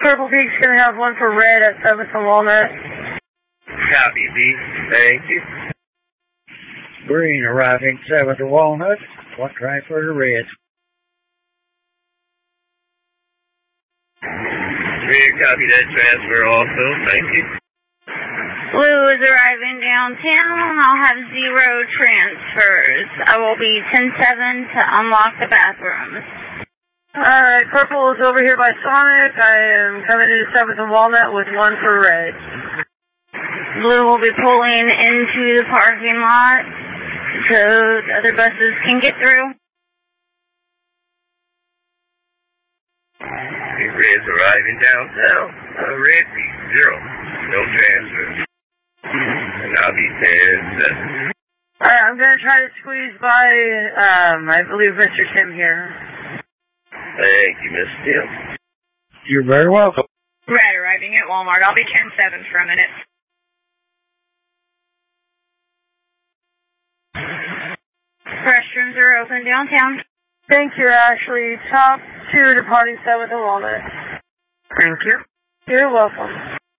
Purple Peak's going to have one for red at 7th and Walnut. Copy, B. Thank you. Green arriving 7th and Walnut. One transfer to red. Red, copy that transfer also. Thank you. Blue is arriving downtown. I'll have 0 transfers. I will be 10-7 to unlock the bathrooms. Alright, Purple is over here by Sonic. I am coming into 7th and Walnut with one for red. Blue will be pulling into the parking lot so the other buses can get through. Red's arriving downtown. Red, 0. No transfers. And I'll be 10-7. Alright, I'm going to try to squeeze by, I believe Mr. Tim here. Thank you, Mr. Tim. You're very welcome. Red arriving at Walmart. I'll be 10-7 for a minute. Restrooms are open downtown. Thank you, Ashley. Top 2 departing 7th and Walnut. Thank you. You're welcome.